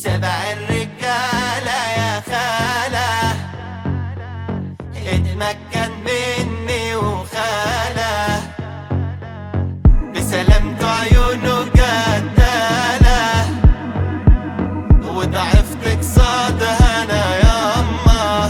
سبع الرجالة يا خالة اتمكن مني وخالة بسلامته عيونه جدالة وضعفتك صادها انا ياما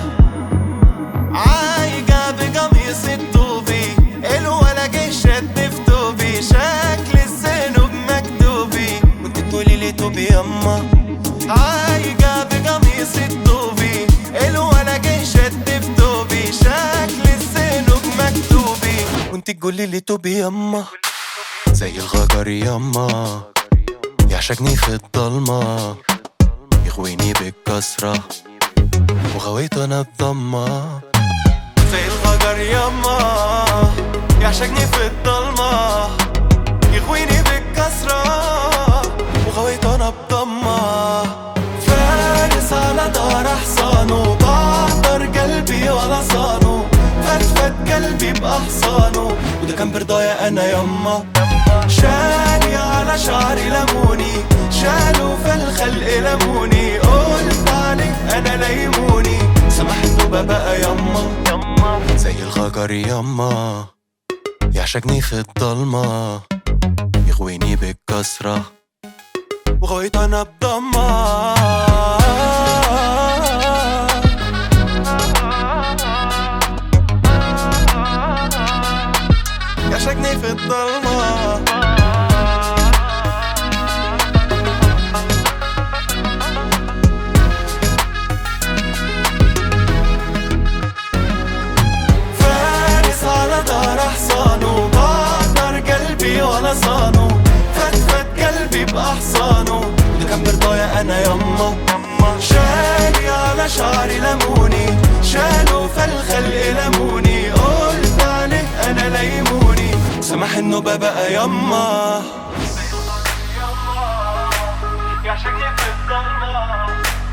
عايقة بقميص الطوبي الولا جه شد في توبي شكل الذنوب مكتوبي وانت تقولي لي توبي ياما عايقة بقميص الطوبي الولا جه شد في توبي شكل الذنوب مكتوبي وانت تقولي لي توبي ياما زي الغجر ياما يعشقني في الضلمة يغويني بالكسرة وغويت انا بضمة زي الغجر ياما يعشقني في الضلمة يغويني بالكسرة وغويت انا بضمة فارس على دار حصانه بعطر قلبي ولا صانه فتفت قلبي بأحصانه وده كان برضايا انا ياما شالي على شعري لموني شالوا في الخلق لموني قلت عليك انا ليموني سمح انه بقى ياما زي الغجر ياما يعشقني في الضلمة يغويني بالكسرة وغويت انا بضمة يعشقني في الضلمة فارس على دار حصانه بعطر قلبي ولا صانه فتفت قلبي بأحصانه وده كان برضايا انا ياما شالي على شعري لموني شالوا في الخلق لموني قلت عليه انا ليموني سمح انه بقى ياما يعشقني في الضلمة